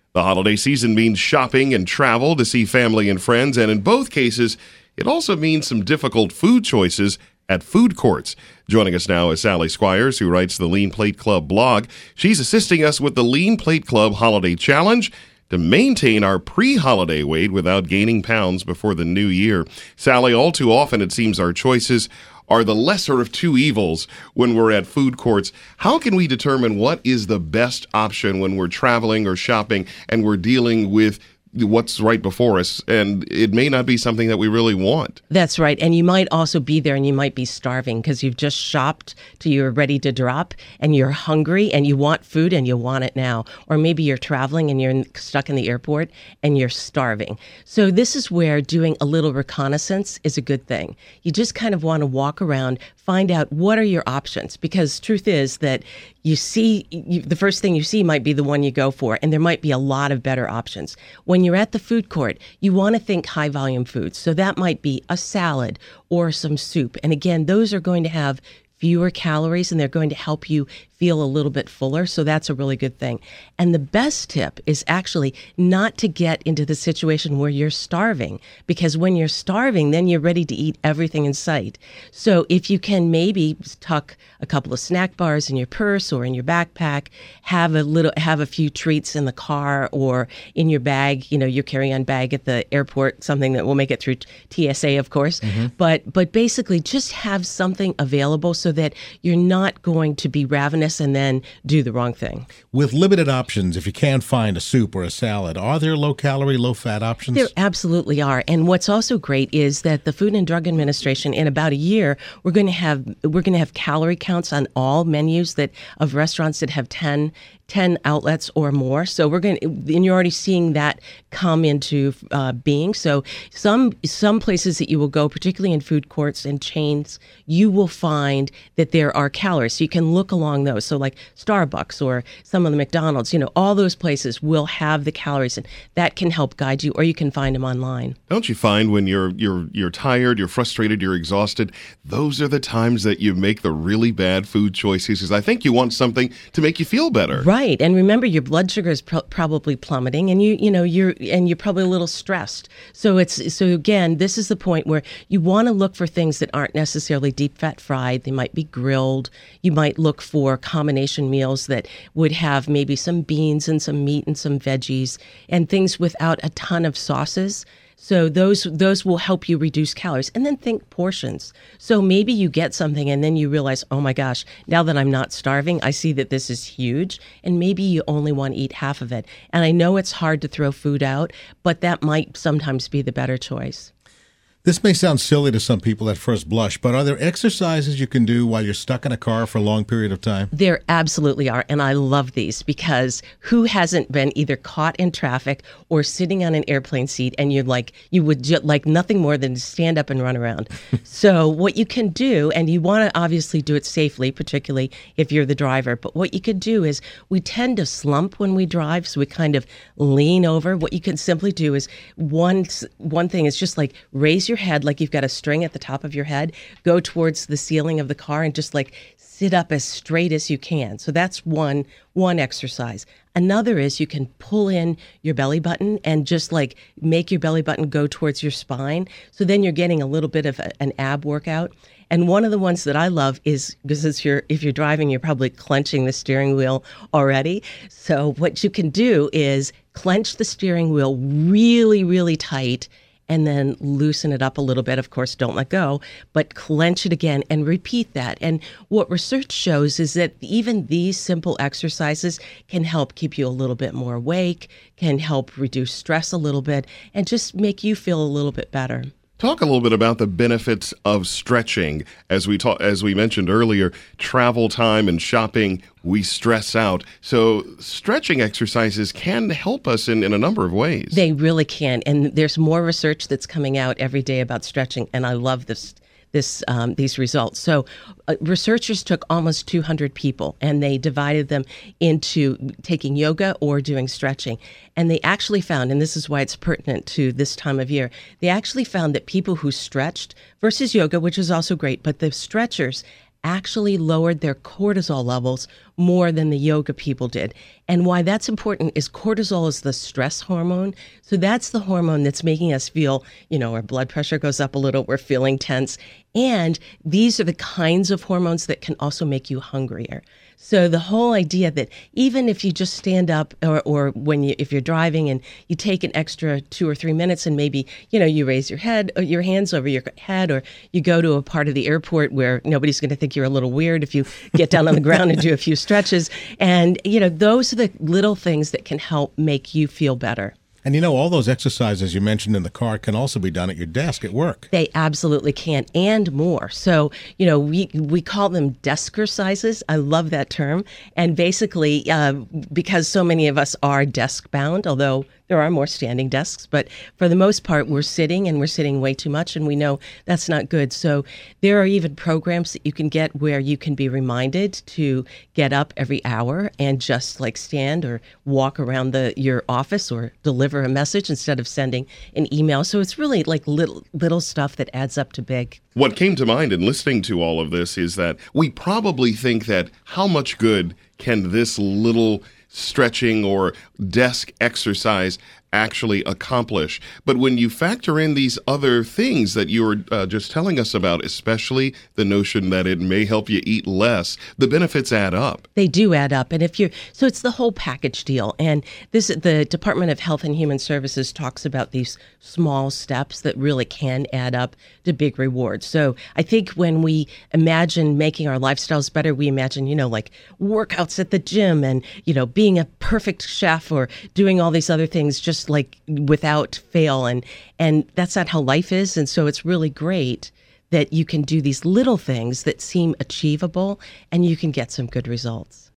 The holiday season means shopping and travel to see family and friends, and in both cases, it also means some difficult food choices at food courts. Joining us now is Sally Squires, who writes the Lean Plate Club blog. She's assisting us with the Lean Plate Club Holiday Challenge to maintain our pre-holiday weight without gaining pounds before the new year. Sally, all too often it seems our choices are the lesser of two evils when we're at food courts. How can we determine what is the best option when we're traveling or shopping and we're dealing with what's right before us, and it may not be something that we really want? That's right. And you might also be there and you might be starving because you've just shopped till you're ready to drop and you're hungry and you want food and you want it now. Or maybe you're traveling and you're stuck in the airport and you're starving. So this is where doing a little reconnaissance is a good thing. You just kind of want to walk around, find out what are your options, because truth is that the first thing you see might be the one you go for, and there might be a lot of better options. When you're at the food court, you want to think high volume foods. So that might be a salad or some soup. And again, those are going to have fewer calories and they're going to help you feel a little bit fuller. So that's a really good thing. And the best tip is actually not to get into the situation where you're starving, because when you're starving, then you're ready to eat everything in sight. So if you can maybe tuck a couple of snack bars in your purse or in your backpack, have a few treats in the car or in your bag, your carry-on bag at the airport, something that will make it through TSA, of course. Mm-hmm. But basically just have something available so that you're not going to be ravenous and then do the wrong thing. With limited options, if you can't find a soup or a salad, are there low-calorie, low-fat options? There absolutely are. And what's also great is that the Food and Drug Administration, in about a year, we're going to have calorie counts on all menus of restaurants that have 10 outlets or more. So and you're already seeing that come into being. So some places that you will go, particularly in food courts and chains, you will find that there are calories. So you can look along those. So like Starbucks or some of the McDonald's, all those places will have the calories, and that can help guide you, or you can find them online. Don't you find when you're tired, you're frustrated, you're exhausted, those are the times that you make the really bad food choices? Because I think you want something to make you feel better. Right. And remember, your blood sugar is probably plummeting, and you're probably a little stressed. So again, this is the point where you want to look for things that aren't necessarily deep fat fried. They might be grilled. You might look for combination meals that would have maybe some beans and some meat and some veggies and things without a ton of sauces. So those will help you reduce calories. And then think portions. So maybe you get something and then you realize, oh my gosh, now that I'm not starving, I see that this is huge. And maybe you only want to eat half of it. And I know it's hard to throw food out, but that might sometimes be the better choice. This may sound silly to some people at first blush, but are there exercises you can do while you're stuck in a car for a long period of time? There absolutely are, and I love these, because who hasn't been either caught in traffic or sitting on an airplane seat and you would like nothing more than to stand up and run around? So what you can do, and you want to obviously do it safely, particularly if you're the driver, but what you could do is, we tend to slump when we drive, so we kind of lean over. What you can simply do is, one thing is just like raise your head like you've got a string at the top of your head, go towards the ceiling of the car and just like sit up as straight as you can. So that's one exercise. Another is you can pull in your belly button and just like make your belly button go towards your spine. So then you're getting a little bit of an ab workout. And one of the ones that I love is, because if you're driving, you're probably clenching the steering wheel already. So what you can do is clench the steering wheel really, really tight, and then loosen it up a little bit. Of course, don't let go, but clench it again and repeat that. And what research shows is that even these simple exercises can help keep you a little bit more awake, can help reduce stress a little bit, and just make you feel a little bit better. Talk a little bit about the benefits of stretching. As we mentioned earlier, travel time and shopping, we stress out. So stretching exercises can help us in a number of ways. They really can. And there's more research that's coming out every day about stretching. And I love these results. So researchers took almost 200 people and they divided them into taking yoga or doing stretching. And they actually found, and this is why it's pertinent to this time of year, they actually found that people who stretched versus yoga, which is also great, but the stretchers actually lowered their cortisol levels more than the yoga people did. And why that's important is cortisol is the stress hormone. So that's the hormone that's making us feel, our blood pressure goes up a little, we're feeling tense. And these are the kinds of hormones that can also make you hungrier. So the whole idea that even if you just stand up or if you're driving and you take an extra 2 or 3 minutes and maybe, you raise your hands over your head, or you go to a part of the airport where nobody's going to think you're a little weird if you get down on the ground and do a few stretches. And, those are the little things that can help make you feel better. And all those exercises you mentioned in the car can also be done at your desk at work. They absolutely can, and more. So, we call them desk-ercises. I love that term. And basically, because so many of us are desk-bound, although there are more standing desks, but for the most part, we're sitting, and we're sitting way too much, and we know that's not good. So there are even programs that you can get where you can be reminded to get up every hour and just stand or walk around your office or deliver a message instead of sending an email. So it's really little stuff that adds up to big. What came to mind in listening to all of this is that we probably think that how much good can this little stretching or desk exercise actually accomplish. But when you factor in these other things that you were just telling us about, especially the notion that it may help you eat less, the benefits add up. They do add up. And so it's the whole package deal. And the Department of Health and Human Services talks about these small steps that really can add up to big rewards. So I think when we imagine making our lifestyles better, we imagine, workouts at the gym and, being a perfect chef or doing all these other things just without fail. And that's not how life is. And so it's really great that you can do these little things that seem achievable and you can get some good results.